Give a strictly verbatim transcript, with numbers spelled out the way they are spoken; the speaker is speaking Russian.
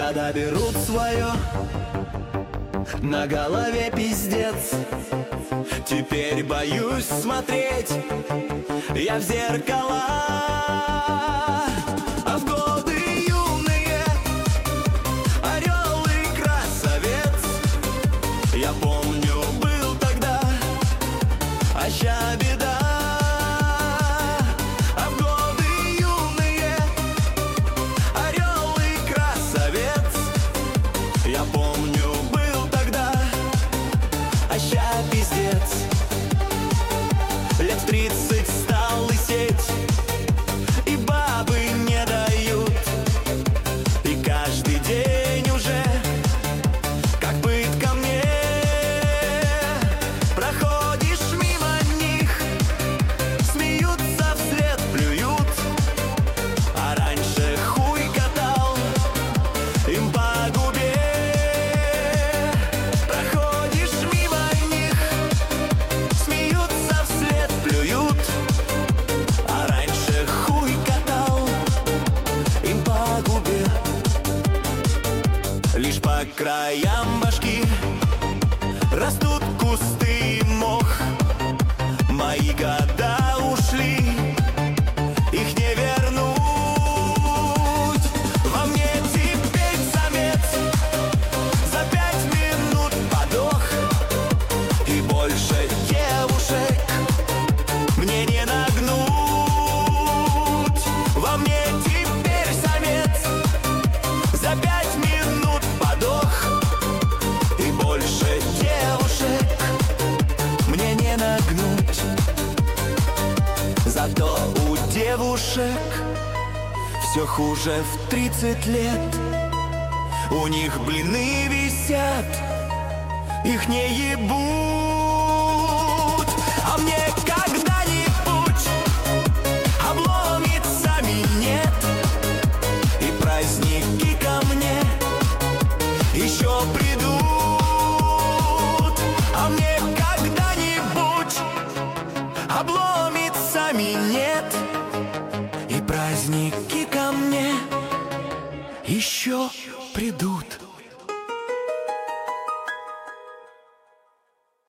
Года берут свое, на голове пиздец. Теперь боюсь смотреть я в зеркала. А в годы юные орел и красавец, я помню, был тогда, а ща беда. А в годы юные орел и красавец, я помню, был тогда, а ща пиздец. Лет в тридцать стал лысеть, и бабы не дают. И каждый день уже как пытка мне. Проходишь мимо них, смеются вслед, плюют. А раньше хуй катал им по губе. Проходишь мимо них, смеются вслед, плюют. А раньше хуй катал им по губе. Лишь по краям башки растут кусты и мох. Мои года ушли, их не вернуть. Во мне теперь самец за пять минут подох. И больше девушек мне не нагнуть. Во мне теперь самец за пять минут подох. И больше девушек мне не нагнуть. Зато у девушек все хуже в тридцать лет. У них блины висят, их не ебут. А мне когда-нибудь обломится минет, и праздники ко мне еще придут. А мне когда-нибудь обломится минет, и праздники ко мне еще придут.